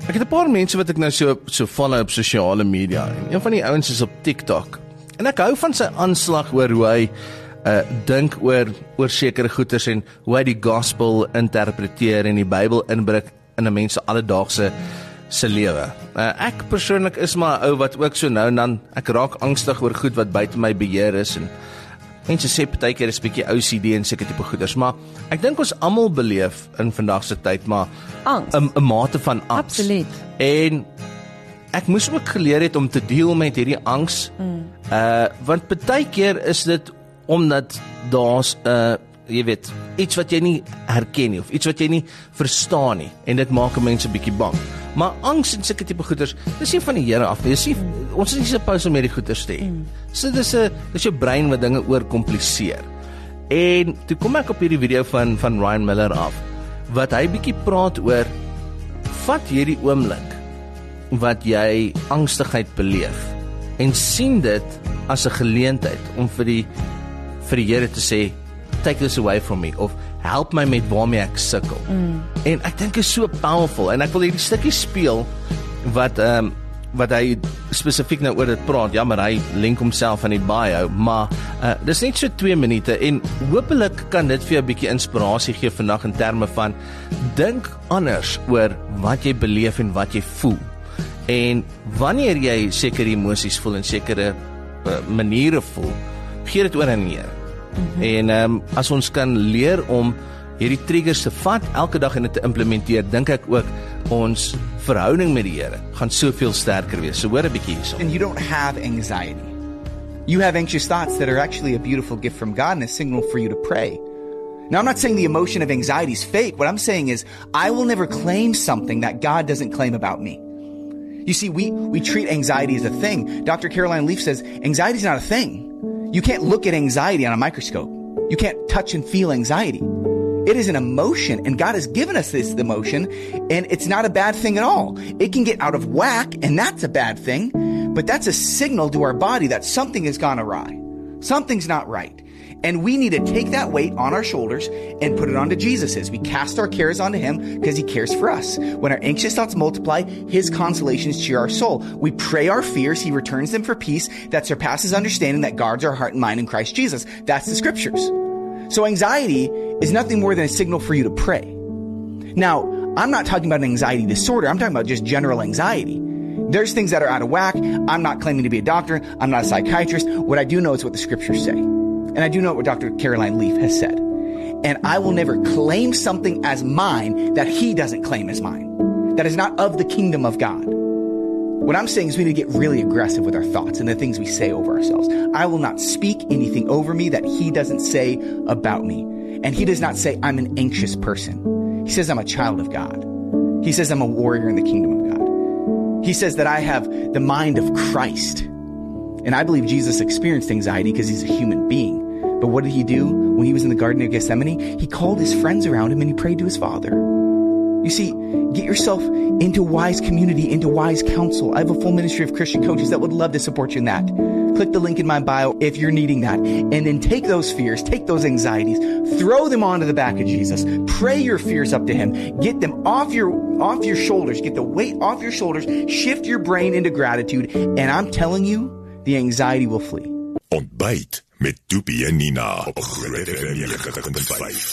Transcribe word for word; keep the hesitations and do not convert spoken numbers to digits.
Ek het 'n paar mense wat ek nou so, so follow op sosiale media. En een van die ouens is op TikTok. En ek hou van sy aanslag oor hoe hy uh, dink oor, oor sekere goeters en hoe hy die gospel interpreteer en die Bybel inbring in 'n mens se alledaagse se lewe. Uh, ek persoonlik is maar 'n ou wat ook so nou en dan, ek raak angstig oor goed wat buite my beheer is en mense sê partykeer is 'n bietjie O C D en seker tipe goeders, maar ek dink ons almal beleef in vandag se tyd maar Angs. 'n 'n mate van angs. Absoluut. En ek moes ook geleer het om te deel met hierdie angs. Mm. Uh want partykeer is dit omdat daar's 'n uh, jy weet, iets wat jy nie herken nie of iets wat jy nie verstaan nie en dit maak mense 'n bietjie bang. Maar angs en sulke tipe goeders, dis nie van die Here af nie. Dis nie, mm. ons is nie supposed om hierdie goeders te hê. Mm. So dis 'n dis jou brein wat dinge oorkompliseer. En toe kom ek op hierdie video van van Ryan Miller af wat hy bietjie praat oor vat hierdie oomblik wat jy angstigheid beleef en sien dit as 'n geleentheid om vir die vir die Here te sê take this away from me of help my met waarmee ek sukkel. Mm. En ek dink is so powerful en ek wil hierdie stukkie speel wat ehm um, wat hy spesifiek nou oor dit praat. Ja, maar hy link homself aan die bio, maar uh, dis net so twee minute en hopelik kan dit vir jou 'n bietjie inspirasie gee vandag in terme van dink anders oor wat jy beleef en wat jy voel. En wanneer jy sekere emosies voel en sekere uh, maniere voel, gee dit oor aan die Here. Mm-hmm. En um, as ons kan leer om hierdie triggers te vat elke dag en dit te implementeer, dink ek ook ons verhouding met die Here gaan soveel sterker wees. So hoor 'n bietjie hierso. And you don't have anxiety. You have anxious thoughts that are actually a beautiful gift from God and a signal for you to pray. Now, I'm not saying the emotion of anxiety is fake. What I'm saying is I will never claim something that God doesn't claim about me. You see, we, we treat anxiety as a thing. Doctor Caroline Leaf says anxiety is not a thing. You can't look at anxiety on a microscope. You can't touch and feel anxiety. It is an emotion, and God has given us this emotion, and it's not a bad thing at all. It can get out of whack, and that's a bad thing, but that's a signal to our body that something has gone awry. Something's not right. And we need to take that weight on our shoulders and put it onto Jesus's. We cast our cares onto Him because He cares for us. When our anxious thoughts multiply, His consolations cheer our soul. We pray our fears, He returns them for peace that surpasses understanding, that guards our heart and mind in Christ Jesus. That's the scriptures. So anxiety is nothing more than a signal for you to pray. Now, I'm not talking about an anxiety disorder. I'm talking about just general anxiety. There's things that are out of whack. I'm not claiming to be a doctor. I'm not a psychiatrist. What I do know is what the scriptures say. And I do know what Doctor Caroline Leaf has said. And I will never claim something as mine that He doesn't claim as mine. That is not of the kingdom of God. What I'm saying is we need to get really aggressive with our thoughts and the things we say over ourselves. I will not speak anything over me that He doesn't say about me. And He does not say I'm an anxious person. He says I'm a child of God. He says I'm a warrior in the kingdom of God. He says that I have the mind of Christ. And I believe Jesus experienced anxiety because He's a human being. But what did He do when He was in the Garden of Gethsemane? He called His friends around Him and He prayed to His Father. You see, get yourself into wise community, into wise counsel. I have a full ministry of Christian coaches that would love to support you in that. Click the link in my bio if you're needing that. And then take those fears, take those anxieties, throw them onto the back of Jesus. Pray your fears up to Him. Get them off your off your shoulders. Get the weight off your shoulders. Shift your brain into gratitude. And I'm telling you, the anxiety will flee. Ontbyt met Doopie en Nina op Groot F M ninety-five.